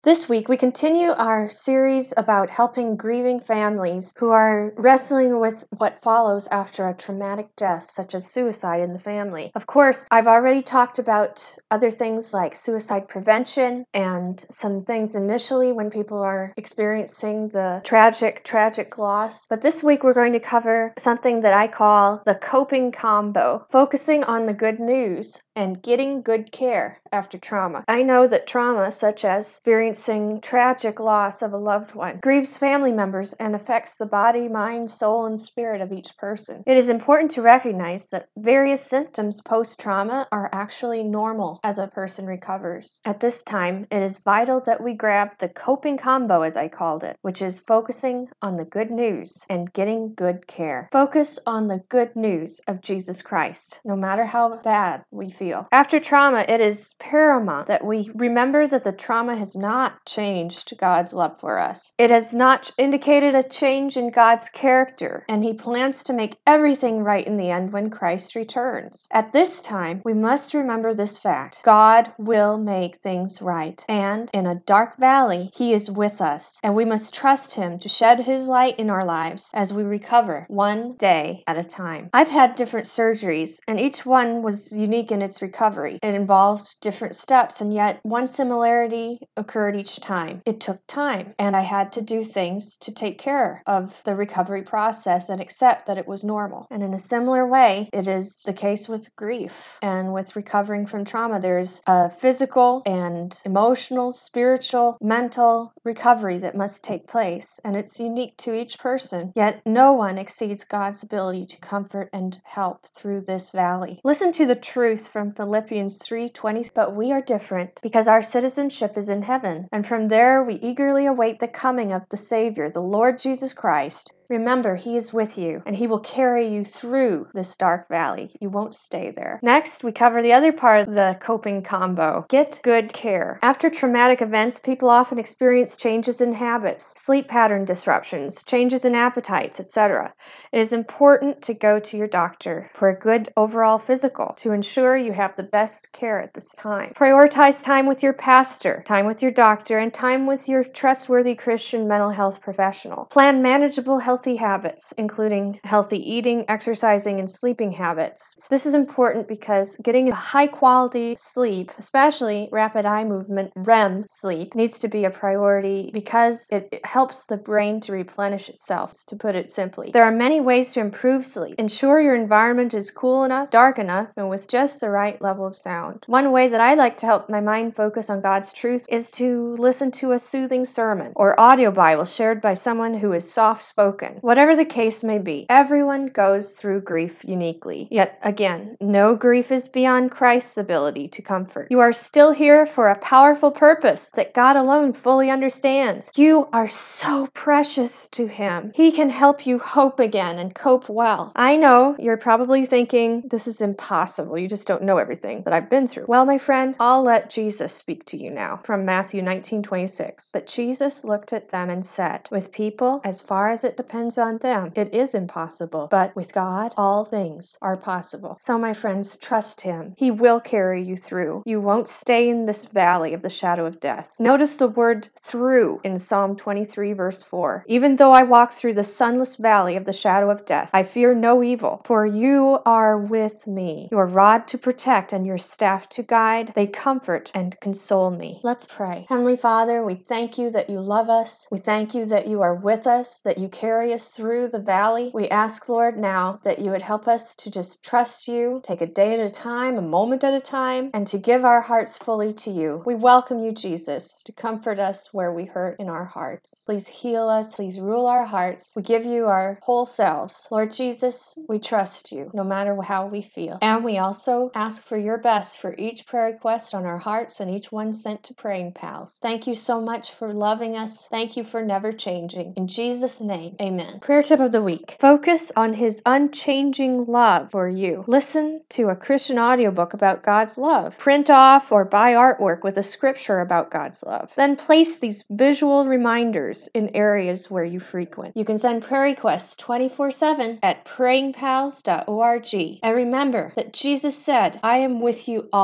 This week, we continue our series about helping grieving families who are wrestling with what follows after a traumatic death, such as suicide in the family. Of course, I've already talked about other things like suicide prevention and some things initially when people are experiencing the tragic loss. But this week, we're going to cover something that I call the coping combo, focusing on the good news and getting good care after trauma. I know that trauma, such as experiencing tragic loss of a loved one, grieves family members and affects the body, mind, soul, and spirit of each person. It is important to recognize that various symptoms post-trauma are actually normal as a person recovers. At this time, it is vital that we grab the coping combo, as I called it, which is focusing on the good news and getting good care. Focus on the good news of Jesus Christ, no matter how bad we feel. After trauma, it is paramount that we remember that the trauma has not changed God's love for us. It has not indicated a change in God's character, and He plans to make everything right in the end when Christ returns. At this time, we must remember this fact: God will make things right, and in a dark valley, He is with us, and we must trust Him to shed His light in our lives as we recover one day at a time. I've had different surgeries, and each one was unique in its recovery. It involved different steps, and yet one similarity occurred each time. It took time, and I had to do things to take care of the recovery process and accept that it was normal. And in a similar way, it is the case with grief and with recovering from trauma. There's a physical and emotional, spiritual, mental recovery that must take place, and it's unique to each person. Yet no one exceeds God's ability to comfort and help through this valley. Listen to the truth from Philippians 3:20. But we are different because our citizenship is in heaven, and from there we eagerly await the coming of the Savior, the Lord Jesus Christ. Remember, He is with you, and He will carry you through this dark valley. You won't stay there. Next, we cover the other part of the coping combo: get good care. After traumatic events, people often experience changes in habits, sleep pattern disruptions, changes in appetites, etc. It is important to go to your doctor for a good overall physical to ensure you have the best care at this time. Prioritize time with your pastor, time with your doctor, and time with your trustworthy Christian mental health professional. Plan manageable healthy habits, including healthy eating, exercising, and sleeping habits. This is important because getting a high-quality sleep, especially rapid eye movement REM sleep, needs to be a priority because it helps the brain to replenish itself, to put it simply. There are many ways to improve sleep. Ensure your environment is cool enough, dark enough, and with just the right level of sound. One way that I like to help my mind focus on God's truth is to listen to a soothing sermon or audio Bible shared by someone who is soft-spoken. Whatever the case may be, everyone goes through grief uniquely. Yet again, no grief is beyond Christ's ability to comfort. You are still here for a powerful purpose that God alone fully understands. You are so precious to Him. He can help you hope again and cope well. I know you're probably thinking, this is impossible. You just don't know everything that I've been through. Well, my friend, I'll let Jesus speak to you now from Matthew 19:26. But Jesus looked at them and said, with people, as far as it depends on them, it is impossible. But with God, all things are possible. So, my friends, trust Him. He will carry you through. You won't stay in this valley of the shadow of death. Notice the word through in Psalm 23, verse 4. Even though I walk through the sunless valley of the shadow of death, I fear no evil, for you are with me. Your rod to protect and your staff to guide, they comfort and console me. Let's pray. Heavenly Father, we thank you that you love us. We thank you that you are with us, that you carry us through the valley. We ask, Lord, now that you would help us to just trust you, take a day at a time, a moment at a time, and to give our hearts fully to you. We welcome you, Jesus, to comfort us where we hurt in our hearts. Please heal us. Please rule our hearts. We give you our whole selves. Lord Jesus, we trust you no matter how we feel. And we also ask for your best for each prayer request on our hearts and each one sent to Praying Pals. Thank you so much for loving us. Thank you for never changing. In Jesus' name, amen. Prayer tip of the week: focus on His unchanging love for you. Listen to a Christian audiobook about God's love. Print off or buy artwork with a scripture about God's love. Then place these visual reminders in areas where you frequent. You can send prayer requests 24/7 at prayingpals.org. And remember that Jesus said, I am with you always.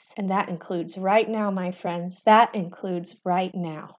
choice. And that includes right now, my friends. That includes right now.